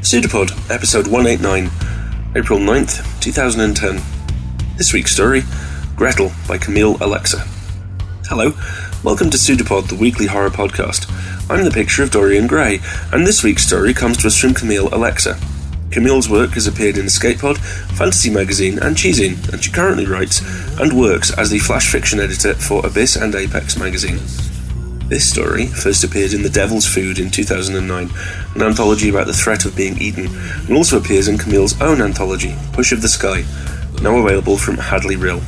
Pseudopod, episode 189, April 9th, 2010. This week's story, Gretel by Camille Alexa. Hello, welcome to Pseudopod, the weekly horror podcast. I'm the picture of Dorian Gray, and this week's story comes to us from Camille Alexa. Camille's work has appeared in Escape Pod, Fantasy Magazine and Cheezine, and she currently writes and works as the flash fiction editor for Abyss and Apex magazine. This story first appeared in The Devil's Food in 2009, an anthology about the threat of being eaten, and also appears in Camille's own anthology, Push of the Sky, now available from Hadley Rill.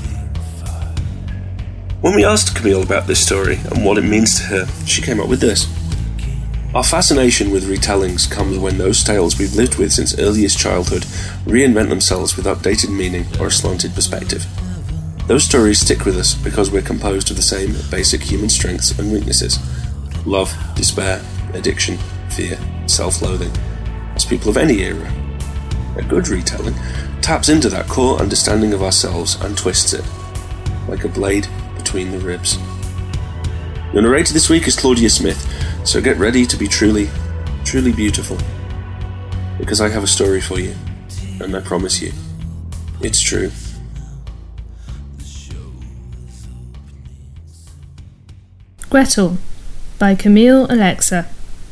When we asked Camille about this story and what it means to her, she came up with this. Our fascination with retellings comes when those tales we've lived with since earliest childhood reinvent themselves with updated meaning or a slanted perspective. Those stories stick with us because we're composed of the same basic human strengths and weaknesses: love, despair, addiction, fear, self-loathing, as people of any era. A good retelling taps into that core understanding of ourselves and twists it, like a blade between the ribs. Your narrator this week is Claudia Smith, so get ready to be truly, truly beautiful, because I have a story for you, and I promise you, it's true. Gretel by Camille Alexa.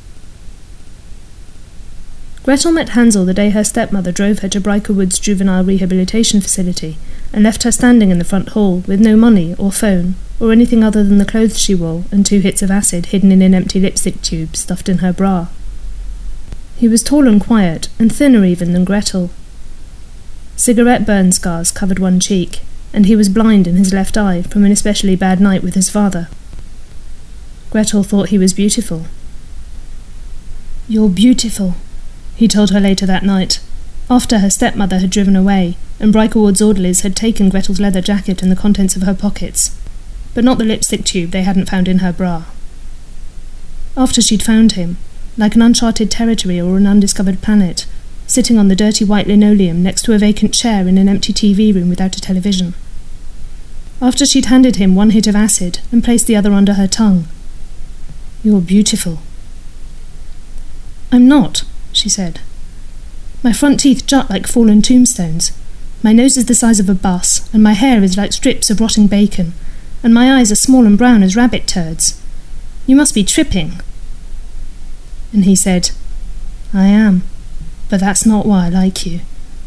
Gretel met Hansel the day her stepmother drove her to Bryker Woods Juvenile Rehabilitation Facility and left her standing in the front hall with no money or phone or anything other than the clothes she wore and 2 hits of acid hidden in an empty lipstick tube stuffed in her bra. He was tall and quiet, and thinner even than Gretel. Cigarette burn scars covered one cheek, and he was blind in his left eye from an especially bad night with his father. Gretel thought he was beautiful. "You're beautiful," he told her later that night, after her stepmother had driven away, and Bryker Woods orderlies had taken Gretel's leather jacket and the contents of her pockets, but not the lipstick tube they hadn't found in her bra. After she'd found him, like an uncharted territory or an undiscovered planet, sitting on the dirty white linoleum next to a vacant chair in an empty TV room without a television. After she'd handed him 1 hit of acid and placed the other under her tongue. "You're beautiful." "I'm not," she said. "My front teeth jut like fallen tombstones. My nose is the size of a bus, and my hair is like strips of rotting bacon, and my eyes are small and brown as rabbit turds. You must be tripping." And he said, "I am, but that's not why I like you."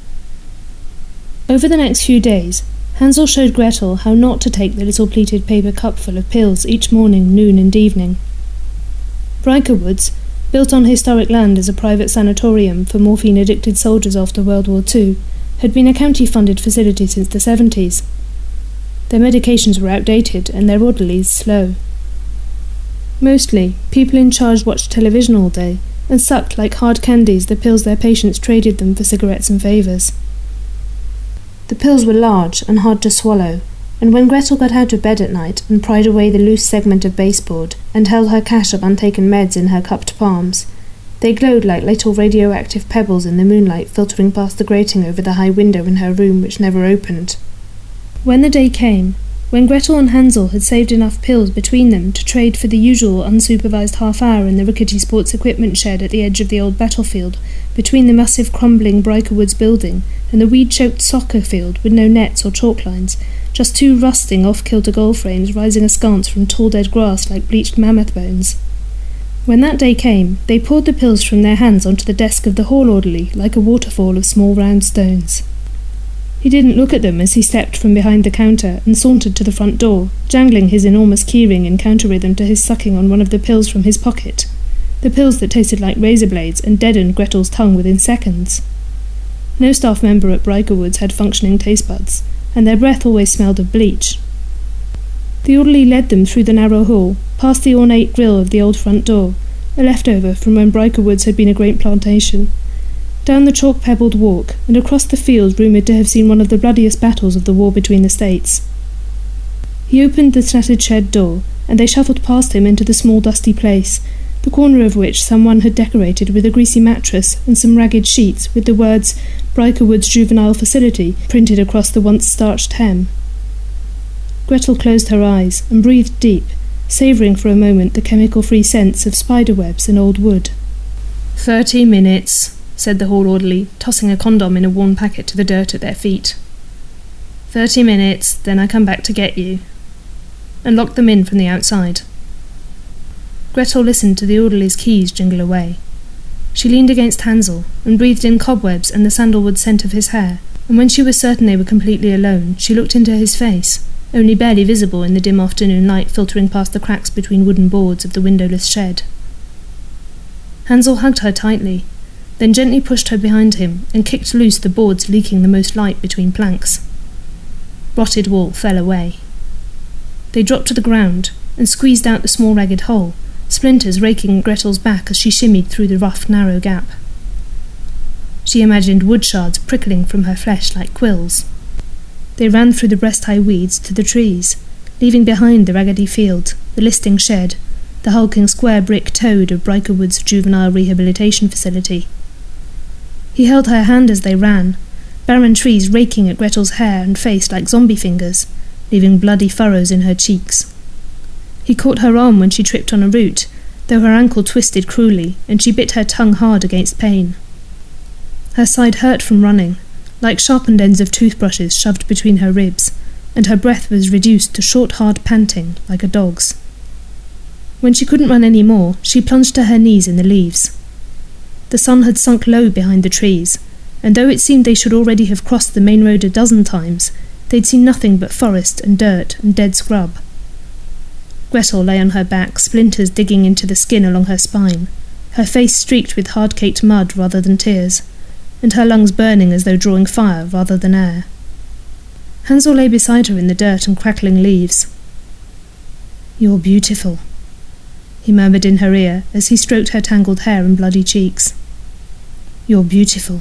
Over the next few days, Hansel showed Gretel how not to take the little pleated paper cupful of pills each morning, noon and evening. Bryker Woods, built on historic land as a private sanatorium for morphine-addicted soldiers after World War II, had been a county-funded facility since the 70s. Their medications were outdated and their orderlies slow. Mostly, people in charge watched television all day and sucked like hard candies the pills their patients traded them for cigarettes and favours. The pills were large and hard to swallow, and when Gretel got out of bed at night and pried away the loose segment of baseboard and held her cache of untaken meds in her cupped palms, they glowed like little radioactive pebbles in the moonlight filtering past the grating over the high window in her room which never opened. When the day came, when Gretel and Hansel had saved enough pills between them to trade for the usual unsupervised half-hour in the rickety sports equipment shed at the edge of the old battlefield, between the massive crumbling Bryker Woods building and the weed-choked soccer field with no nets or chalk lines, just 2 rusting off-kilter goal frames rising askance from tall dead grass like bleached mammoth bones. When that day came, they poured the pills from their hands onto the desk of the hall orderly like a waterfall of small round stones. He didn't look at them as he stepped from behind the counter and sauntered to the front door, jangling his enormous keyring in counter-rhythm to his sucking on one of the pills from his pocket, the pills that tasted like razor blades and deadened Gretel's tongue within seconds. No staff member at Bryker Woods had functioning taste buds, and their breath always smelled of bleach. The orderly led them through the narrow hall, past the ornate grille of the old front door, a leftover from when Bryker Woods had been a great plantation, down the chalk-pebbled walk, and across the field rumoured to have seen one of the bloodiest battles of the war between the states. He opened the slatted shed door, and they shuffled past him into the small dusty place, the corner of which someone had decorated with a greasy mattress and some ragged sheets with the words Bryker Woods Juvenile Facility printed across the once starched hem. Gretel closed her eyes and breathed deep, savouring for a moment the chemical-free scents of spiderwebs and old wood. 30 minutes, said the hall orderly, tossing a condom in a worn packet to the dirt at their feet. 30 minutes, then I come back to get you, and locked them in from the outside. Gretel listened to the orderly's keys jingle away. She leaned against Hansel and breathed in cobwebs and the sandalwood scent of his hair, and when she was certain they were completely alone, she looked into his face, only barely visible in the dim afternoon light filtering past the cracks between wooden boards of the windowless shed. Hansel hugged her tightly, then gently pushed her behind him and kicked loose the boards leaking the most light between planks. Rotted wool fell away. They dropped to the ground and squeezed out the small ragged hole, splinters raking Gretel's back as she shimmied through the rough, narrow gap. She imagined wood shards prickling from her flesh like quills. They ran through the breast-high weeds to the trees, leaving behind the raggedy field, the listing shed, the hulking square brick toad of Brykerwood's juvenile rehabilitation facility. He held her hand as they ran, barren trees raking at Gretel's hair and face like zombie fingers, leaving bloody furrows in her cheeks. He caught her arm when she tripped on a root, though her ankle twisted cruelly, and she bit her tongue hard against pain. Her side hurt from running, like sharpened ends of toothbrushes shoved between her ribs, and her breath was reduced to short, hard panting, like a dog's. When she couldn't run any more, she plunged to her knees in the leaves. The sun had sunk low behind the trees, and though it seemed they should already have crossed the main road a dozen times, they'd seen nothing but forest and dirt and dead scrub. Gretel lay on her back, splinters digging into the skin along her spine, her face streaked with hard-caked mud rather than tears, and her lungs burning as though drawing fire rather than air. Hansel lay beside her in the dirt and crackling leaves. "You're beautiful," he murmured in her ear as he stroked her tangled hair and bloody cheeks. "You're beautiful."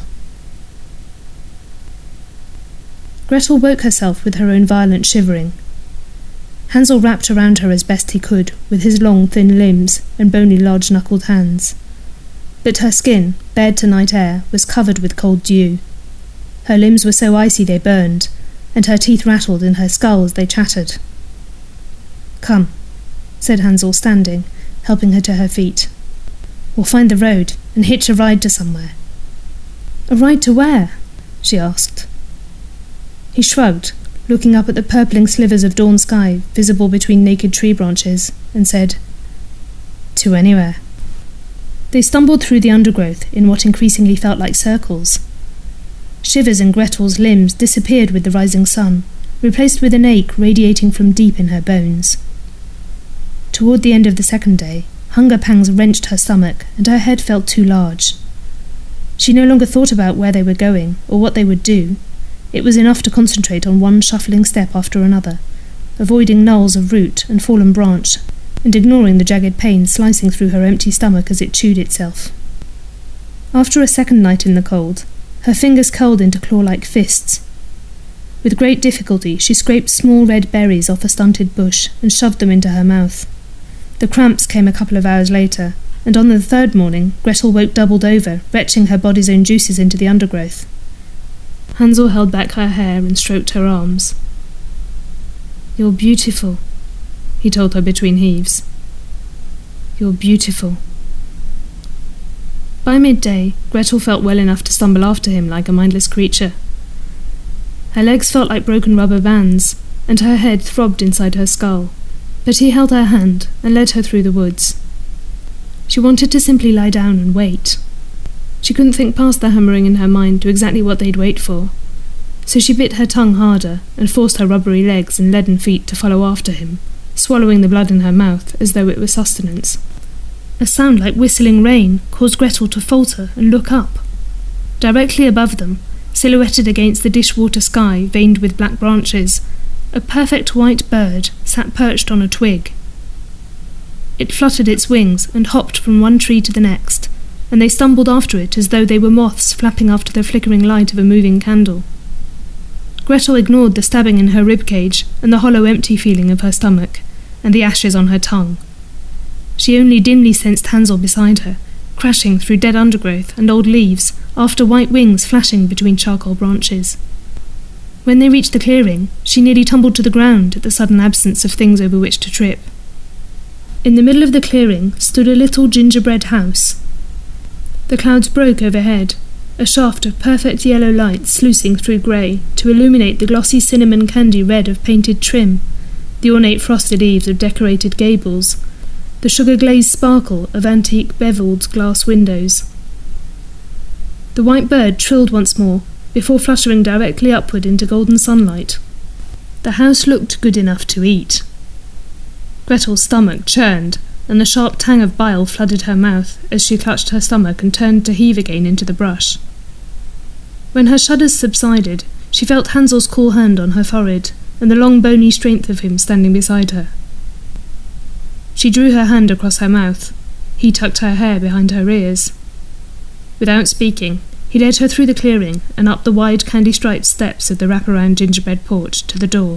Gretel woke herself with her own violent shivering. Hansel wrapped around her as best he could, with his long, thin limbs and bony, large-knuckled hands. But her skin, bared to night air, was covered with cold dew. Her limbs were so icy they burned, and her teeth rattled in her skull as they chattered. "Come," said Hansel, standing, helping her to her feet. "We'll find the road and hitch a ride to somewhere." "A ride to where?" she asked. He shrugged, looking up at the purpling slivers of dawn sky visible between naked tree branches, and said, "To anywhere." They stumbled through the undergrowth in what increasingly felt like circles. Shivers in Gretel's limbs disappeared with the rising sun, replaced with an ache radiating from deep in her bones. Toward the end of the second day, hunger pangs wrenched her stomach, and her head felt too large. She no longer thought about where they were going, or what they would do. It was enough to concentrate on one shuffling step after another, avoiding knolls of root and fallen branch, and ignoring the jagged pain slicing through her empty stomach as it chewed itself. After a second night in the cold, her fingers curled into claw-like fists. With great difficulty she scraped small red berries off a stunted bush and shoved them into her mouth. The cramps came a couple of hours later, and on the third morning Gretel woke doubled over, retching her body's own juices into the undergrowth. Hansel held back her hair and stroked her arms. "You're beautiful," he told her between heaves. "You're beautiful." By midday, Gretel felt well enough to stumble after him like a mindless creature. Her legs felt like broken rubber bands, and her head throbbed inside her skull, but he held her hand and led her through the woods. She wanted to simply lie down and wait. She couldn't think past the hammering in her mind to exactly what they'd wait for, so she bit her tongue harder and forced her rubbery legs and leaden feet to follow after him, swallowing the blood in her mouth as though it were sustenance. A sound like whistling rain caused Gretel to falter and look up. Directly above them, silhouetted against the dishwater sky veined with black branches, a perfect white bird sat perched on a twig. It fluttered its wings and hopped from one tree to the next, and they stumbled after it as though they were moths flapping after the flickering light of a moving candle. Gretel ignored the stabbing in her ribcage and the hollow empty feeling of her stomach, and the ashes on her tongue. She only dimly sensed Hansel beside her, crashing through dead undergrowth and old leaves, after white wings flashing between charcoal branches. When they reached the clearing, she nearly tumbled to the ground at the sudden absence of things over which to trip. In the middle of the clearing stood a little gingerbread house. The clouds broke overhead, a shaft of perfect yellow light sluicing through grey to illuminate the glossy cinnamon candy red of painted trim, the ornate frosted eaves of decorated gables, the sugar-glazed sparkle of antique beveled glass windows. The white bird trilled once more, before fluttering directly upward into golden sunlight. The house looked good enough to eat. Gretel's stomach churned, and the sharp tang of bile flooded her mouth as she clutched her stomach and turned to heave again into the brush. When her shudders subsided, she felt Hansel's cool hand on her forehead, and the long bony strength of him standing beside her. She drew her hand across her mouth. He tucked her hair behind her ears. Without speaking, he led her through the clearing and up the wide candy-striped steps of the wraparound gingerbread porch to the door.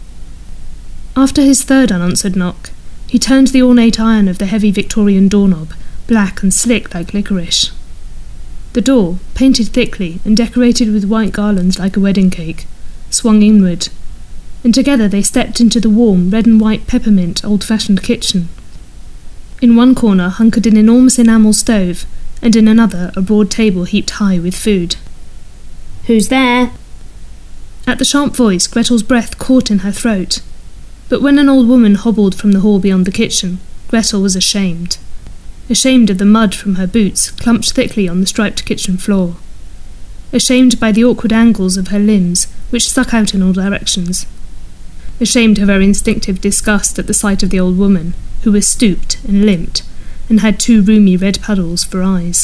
After his third unanswered knock, he turned the ornate iron of the heavy Victorian doorknob, black and slick like licorice. The door, painted thickly and decorated with white garlands like a wedding cake, swung inward, and together they stepped into the warm red and white peppermint old-fashioned kitchen. In one corner hunkered an enormous enamel stove, and in another a broad table heaped high with food. "Who's there?" At the sharp voice, Gretel's breath caught in her throat. But when an old woman hobbled from the hall beyond the kitchen, Gretel was ashamed. Ashamed of the mud from her boots clumped thickly on the striped kitchen floor. Ashamed by the awkward angles of her limbs, which stuck out in all directions. Ashamed of her instinctive disgust at the sight of the old woman, who was stooped and limped, and had two roomy red puddles for eyes.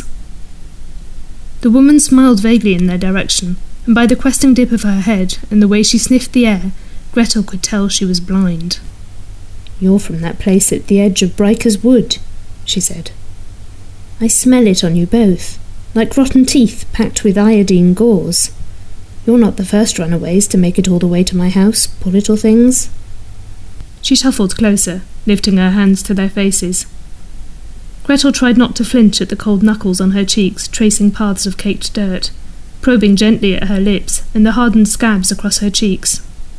The woman smiled vaguely in their direction, and by the questing dip of her head and the way she sniffed the air, Gretel could tell she was blind. "You're from that place at the edge of Bryker's Wood," she said. "I smell it on you both, like rotten teeth packed with iodine gauze. You're not the first runaways to make it all the way to my house, poor little things." She shuffled closer, lifting her hands to their faces. Gretel tried not to flinch at the cold knuckles on her cheeks tracing paths of caked dirt, probing gently at her lips and the hardened scabs across her cheeks.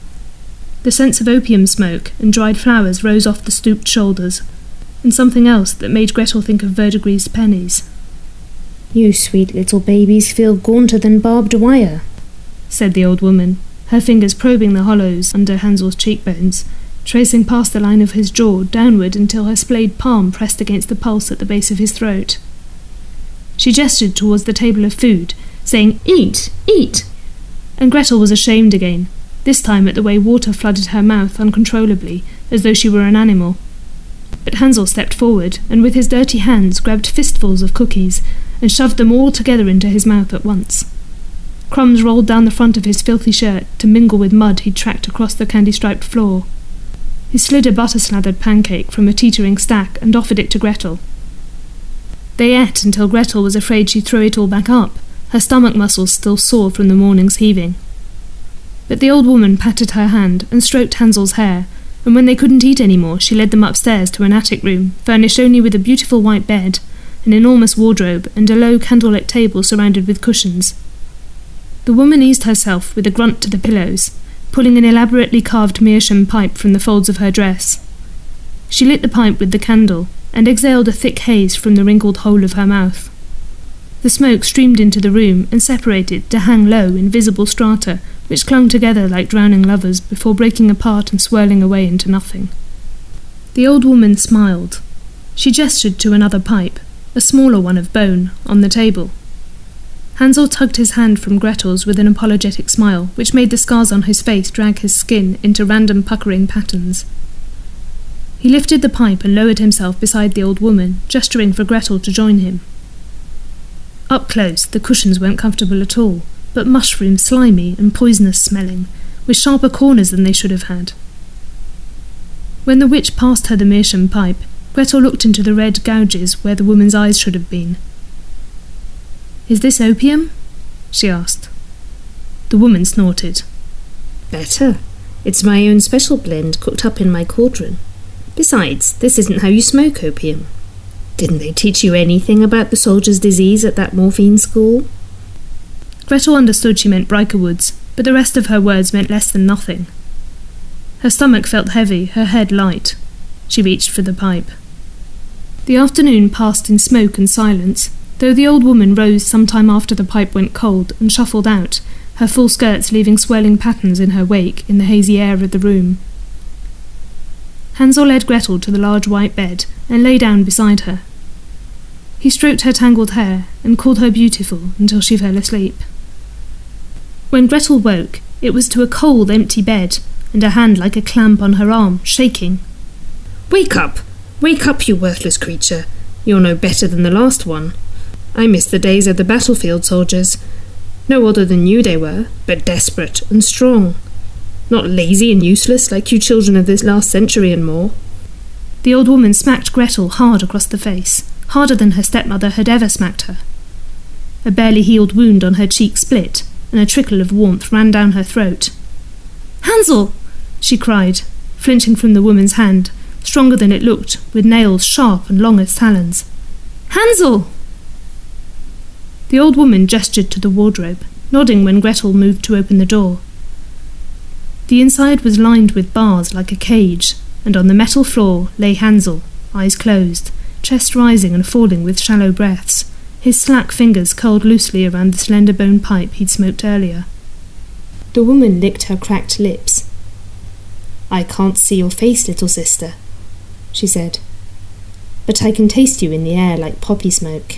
The scents of opium smoke and dried flowers rose off the stooped shoulders, and something else that made Gretel think of verdigrised pennies. "You sweet little babies feel gaunter than barbed wire," said the old woman, her fingers probing the hollows under Hansel's cheekbones, tracing past the line of his jaw downward until her splayed palm pressed against the pulse at the base of his throat. She gestured towards the table of food, saying, "Eat! Eat!" And Gretel was ashamed again, this time at the way water flooded her mouth uncontrollably, as though she were an animal. But Hansel stepped forward, and with his dirty hands grabbed fistfuls of cookies, and shoved them all together into his mouth at once. Crumbs rolled down the front of his filthy shirt to mingle with mud he'd tracked across the candy-striped floor. He slid a butter-slathered pancake from a teetering stack and offered it to Gretel. They ate until Gretel was afraid she'd throw it all back up, her stomach muscles still sore from the morning's heaving. But the old woman patted her hand and stroked Hansel's hair, and when they couldn't eat any more, she led them upstairs to an attic room, furnished only with a beautiful white bed, an enormous wardrobe, and a low candlelit table surrounded with cushions. The woman eased herself with a grunt to the pillows, pulling an elaborately carved meerschaum pipe from the folds of her dress. She lit the pipe with the candle, and exhaled a thick haze from the wrinkled hole of her mouth. The smoke streamed into the room and separated to hang low in visible strata, which clung together like drowning lovers before breaking apart and swirling away into nothing. The old woman smiled. She gestured to another pipe, a smaller one of bone, on the table. Hansel tugged his hand from Gretel's with an apologetic smile, which made the scars on his face drag his skin into random puckering patterns. He lifted the pipe and lowered himself beside the old woman, gesturing for Gretel to join him. Up close, the cushions weren't comfortable at all, but mushroom slimy and poisonous smelling, with sharper corners than they should have had. When the witch passed her the meerschaum pipe, Gretel looked into the red gouges where the woman's eyes should have been. "Is this opium?" she asked. The woman snorted. "Better. It's my own special blend cooked up in my cauldron. Besides, this isn't how you smoke opium. Didn't they teach you anything about the soldier's disease at that morphine school?" Gretel understood she meant Bryker Woods, but the rest of her words meant less than nothing. Her stomach felt heavy, her head light. She reached for the pipe. The afternoon passed in smoke and silence, though the old woman rose some time after the pipe went cold and shuffled out, her full skirts leaving swirling patterns in her wake in the hazy air of the room. Hansel led Gretel to the large white bed and lay down beside her. He stroked her tangled hair and called her beautiful until she fell asleep. When Gretel woke, it was to a cold, empty bed, and a hand like a clamp on her arm, shaking. "Wake up! Wake up, you worthless creature! You're no better than the last one. I miss the days of the battlefield soldiers. No other than you they were, but desperate and strong. Not lazy and useless like you children of this last century and more." The old woman smacked Gretel hard across the face, harder than her stepmother had ever smacked her. A barely healed wound on her cheek split, and a trickle of warmth ran down her throat. "Hansel!" she cried, flinching from the woman's hand, stronger than it looked, with nails sharp and long as talons. "Hansel!" The old woman gestured to the wardrobe, nodding when Gretel moved to open the door. The inside was lined with bars like a cage, and on the metal floor lay Hansel, eyes closed, chest rising and falling with shallow breaths, his slack fingers curled loosely around the slender bone pipe he'd smoked earlier. The woman licked her cracked lips. "I can't see your face, little sister," she said, "but I can taste you in the air like poppy smoke.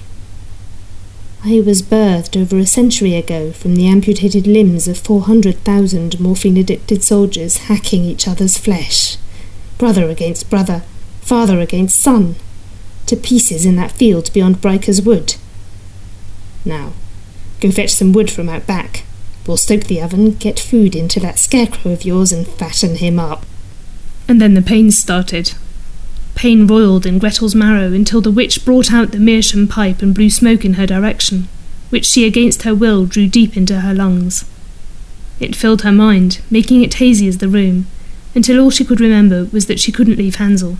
I was birthed over a century ago from the amputated limbs of 400,000 morphine-addicted soldiers hacking each other's flesh, brother against brother, father against son, to pieces in that field beyond Bryker's Wood. Now, go fetch some wood from out back. We'll stoke the oven, get food into that scarecrow of yours and fatten him up." And then the pains started. Pain roiled in Gretel's marrow until the witch brought out the meerschaum pipe and blew smoke in her direction, which she against her will drew deep into her lungs. It filled her mind, making it hazy as the room, until all she could remember was that she couldn't leave Hansel.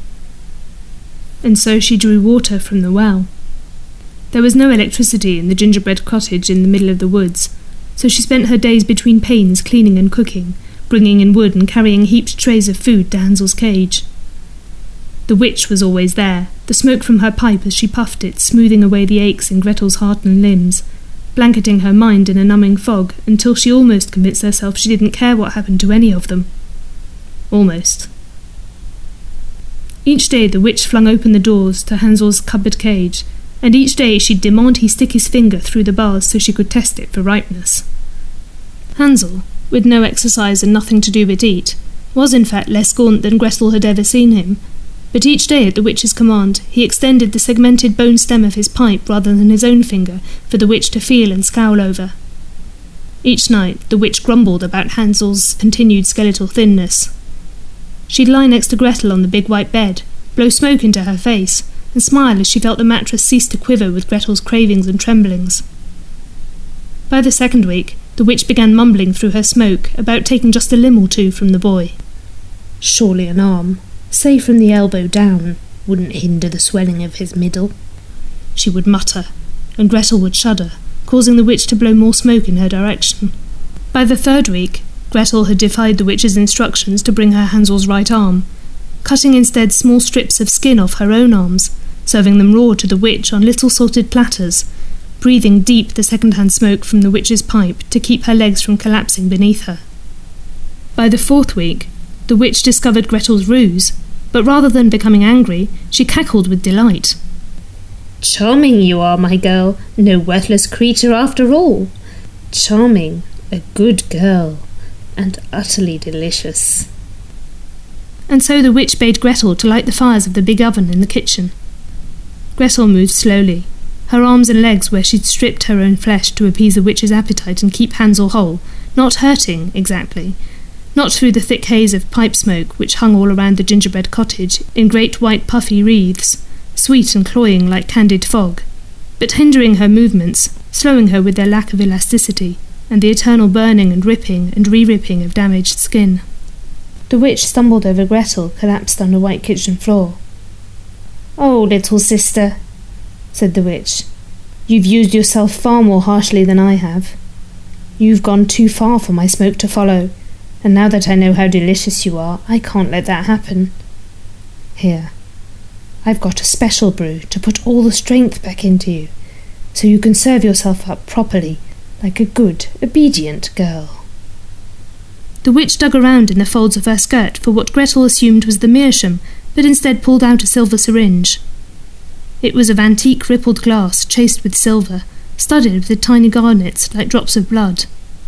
And so she drew water from the well. There was no electricity in the gingerbread cottage in the middle of the woods, so she spent her days between pains cleaning and cooking, bringing in wood and carrying heaped trays of food to Hansel's cage. The witch was always there, the smoke from her pipe as she puffed it smoothing away the aches in Gretel's heart and limbs, blanketing her mind in a numbing fog until she almost convinced herself she didn't care what happened to any of them. Almost. Each day the witch flung open the doors to Hansel's cupboard cage, and each day she'd demand he stick his finger through the bars so she could test it for ripeness. Hansel, with no exercise and nothing to do but eat, was in fact less gaunt than Gretel had ever seen him, but each day at the witch's command he extended the segmented bone stem of his pipe rather than his own finger for the witch to feel and scowl over. Each night the witch grumbled about Hansel's continued skeletal thinness. She'd lie next to Gretel on the big white bed, blow smoke into her face, and smile as she felt the mattress cease to quiver with Gretel's cravings and tremblings. By the second week, the witch began mumbling through her smoke about taking just a limb or two from the boy. Surely an arm, say from the elbow down, wouldn't hinder the swelling of his middle, she would mutter, and Gretel would shudder, causing the witch to blow more smoke in her direction. By the third week, Gretel had defied the witch's instructions to bring her Hansel's right arm, cutting instead small strips of skin off her own arms, serving them raw to the witch on little salted platters, breathing deep the second-hand smoke from the witch's pipe to keep her legs from collapsing beneath her. By the fourth week, the witch discovered Gretel's ruse, but rather than becoming angry, she cackled with delight. "Charming you are, my girl, no worthless creature after all. Charming, a good girl, and utterly delicious." And so the witch bade Gretel to light the fires of the big oven in the kitchen. Gretel moved slowly, her arms and legs where she'd stripped her own flesh to appease the witch's appetite and keep Hansel whole, not hurting, exactly, not through the thick haze of pipe smoke which hung all around the gingerbread cottage in great white puffy wreaths, sweet and cloying like candied fog, but hindering her movements, slowing her with their lack of elasticity, and the eternal burning and ripping and re-ripping of damaged skin. The witch stumbled over Gretel, collapsed on the white kitchen floor. "Oh, little sister," said the witch, "you've used yourself far more harshly than I have. You've gone too far for my smoke to follow, and now that I know how delicious you are, I can't let that happen. Here, I've got a special brew to put all the strength back into you, so you can serve yourself up properly, like a good, obedient girl." The witch dug around in the folds of her skirt for what Gretel assumed was the meerschaum, but instead pulled out a silver syringe. It was of antique rippled glass, chased with silver, studded with tiny garnets like drops of blood.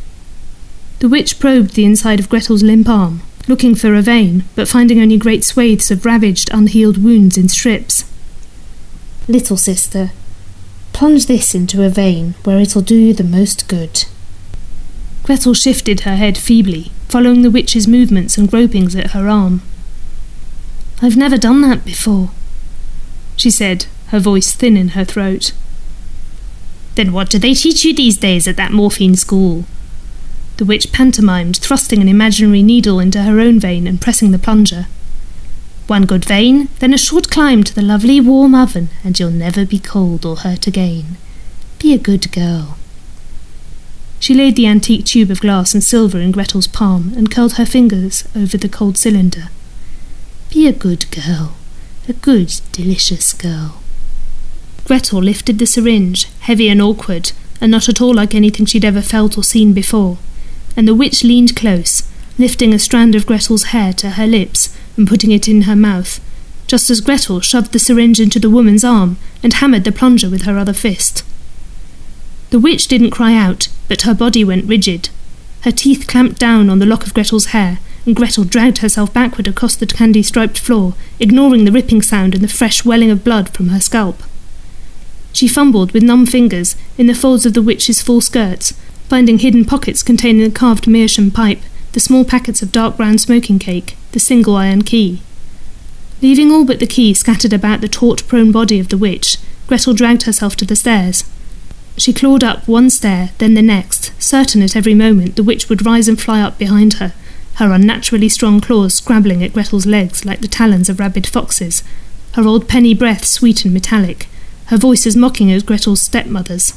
The witch probed the inside of Gretel's limp arm, looking for a vein, but finding only great swathes of ravaged, unhealed wounds in strips. "Little sister, plunge this into a vein where it'll do you the most good." Gretel shifted her head feebly, following the witch's movements and gropings at her arm. "I've never done that before," she said, her voice thin in her throat. "Then what do they teach you these days at that morphine school?" The witch pantomimed, thrusting an imaginary needle into her own vein and pressing the plunger. "One good vein, then a short climb to the lovely warm oven, and you'll never be cold or hurt again. Be a good girl." She laid the antique tube of glass and silver in Gretel's palm and curled her fingers over the cold cylinder. "Be a good girl, a good, delicious girl." Gretel lifted the syringe, heavy and awkward, and not at all like anything she'd ever felt or seen before, and the witch leaned close, lifting a strand of Gretel's hair to her lips and putting it in her mouth, just as Gretel shoved the syringe into the woman's arm and hammered the plunger with her other fist. The witch didn't cry out, but her body went rigid. Her teeth clamped down on the lock of Gretel's hair, and Gretel dragged herself backward across the candy-striped floor, ignoring the ripping sound and the fresh welling of blood from her scalp. She fumbled with numb fingers in the folds of the witch's full skirts, finding hidden pockets containing the carved meerschaum pipe, the small packets of dark brown smoking cake, the single iron key. Leaving all but the key scattered about the taut, prone body of the witch, Gretel dragged herself to the stairs. She clawed up one stair, then the next, certain at every moment the witch would rise and fly up behind her, her unnaturally strong claws scrabbling at Gretel's legs like the talons of rabid foxes, her old penny breath sweet and metallic, her voice as mocking as Gretel's stepmother's.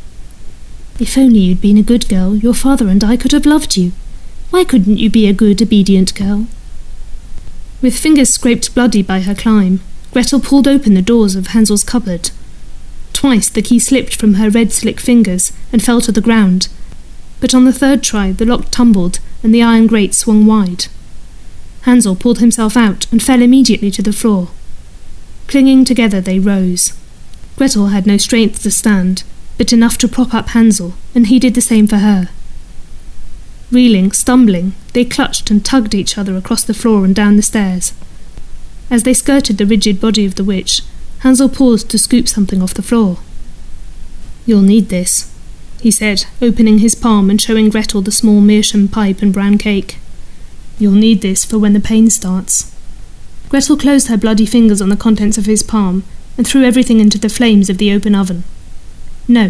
"If only you'd been a good girl, your father and I could have loved you. Why couldn't you be a good, obedient girl?" With fingers scraped bloody by her climb, Gretel pulled open the doors of Hansel's cupboard. Twice the key slipped from her red slick fingers and fell to the ground, but on the third try the lock tumbled and the iron grate swung wide. Hansel pulled himself out and fell immediately to the floor. Clinging together they rose. Gretel had no strength to stand, but enough to prop up Hansel, and he did the same for her. Reeling, stumbling, they clutched and tugged each other across the floor and down the stairs. As they skirted the rigid body of the witch, Hansel paused to scoop something off the floor. "You'll need this," he said, opening his palm and showing Gretel the small meerschaum pipe and brown cake. "You'll need this for when the pain starts." Gretel closed her bloody fingers on the contents of his palm and threw everything into the flames of the open oven. "No."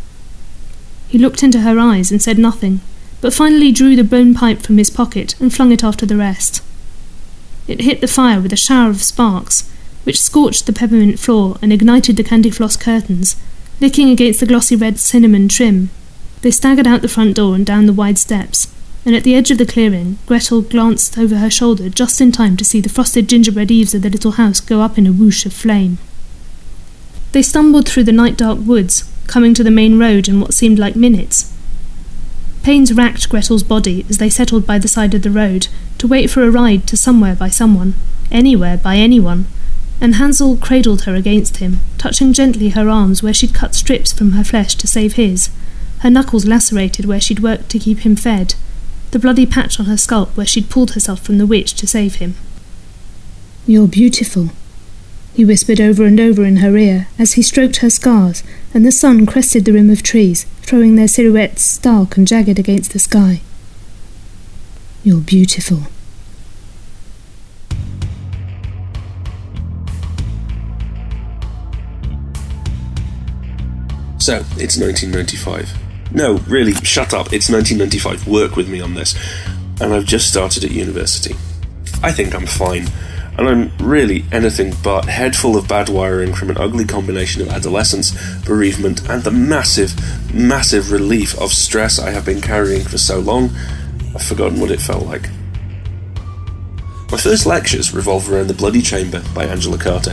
He looked into her eyes and said nothing, but finally drew the bone pipe from his pocket and flung it after the rest. It hit the fire with a shower of sparks, which scorched the peppermint floor and ignited the candy-floss curtains, licking against the glossy red cinnamon trim. They staggered out the front door and down the wide steps, and at the edge of the clearing, Gretel glanced over her shoulder just in time to see the frosted gingerbread eaves of the little house go up in a whoosh of flame. They stumbled through the night-dark woods, coming to the main road in what seemed like minutes. Pains racked Gretel's body as they settled by the side of the road to wait for a ride to somewhere by someone, anywhere by anyone, and Hansel cradled her against him, touching gently her arms where she'd cut strips from her flesh to save his, her knuckles lacerated where she'd worked to keep him fed, the bloody patch on her scalp where she'd pulled herself from the witch to save him. "You're beautiful," he whispered over and over in her ear as he stroked her scars, and the sun crested the rim of trees, throwing their silhouettes stark and jagged against the sky. "You're beautiful." So, it's 1995. No, really, shut up, it's 1995, work with me on this. And I've just started at university. I think I'm fine, and I'm really anything but head full of bad wiring from an ugly combination of adolescence, bereavement, and the massive, massive relief of stress I have been carrying for so long, I've forgotten what it felt like. My first lectures revolve around The Bloody Chamber by Angela Carter.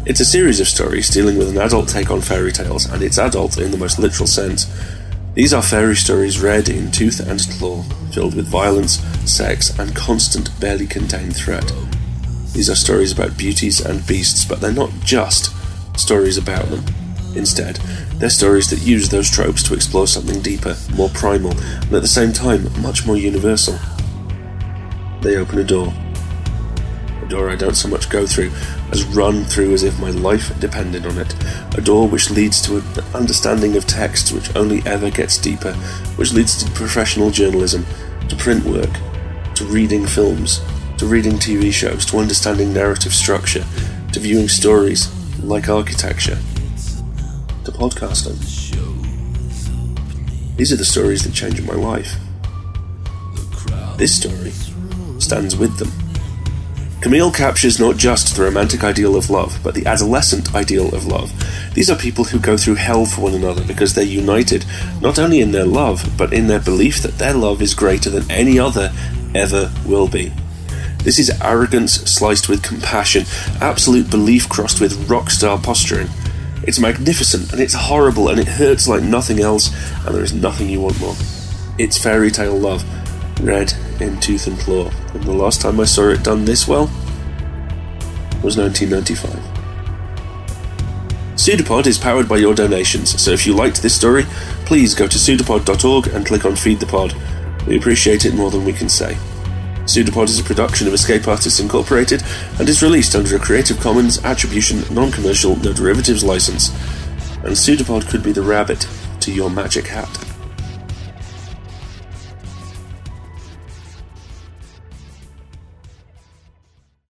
It's a series of stories dealing with an adult take on fairy tales, and it's adult in the most literal sense. These are fairy stories read in tooth and claw, filled with violence, sex, and constant, barely contained threat. These are stories about beauties and beasts, but they're not just stories about them. Instead, they're stories that use those tropes to explore something deeper, more primal, and at the same time, much more universal. They open a door I don't so much go through as run through as if my life depended on it. A door which leads to an understanding of text which only ever gets deeper, which leads to professional journalism, to print work, to reading films, to reading TV shows, to understanding narrative structure, to viewing stories like architecture, to podcasting. These are the stories that changed my life. This story stands with them. Camille captures not just the romantic ideal of love, but the adolescent ideal of love. These are people who go through hell for one another because they're united, not only in their love, but in their belief that their love is greater than any other ever will be. This is arrogance sliced with compassion, absolute belief crossed with rock-star posturing. It's magnificent, and it's horrible, and it hurts like nothing else, and there is nothing you want more. It's fairy tale love, read in tooth and claw, and the last time I saw it done this well was 1995. Pseudopod is powered by your donations, so if you liked this story, please go to pseudopod.org and click on Feed the Pod. We appreciate it more than we can say. Pseudopod is a production of Escape Artists Incorporated and is released under a Creative Commons Attribution Non-Commercial No Derivatives license. And Pseudopod could be the rabbit to your magic hat.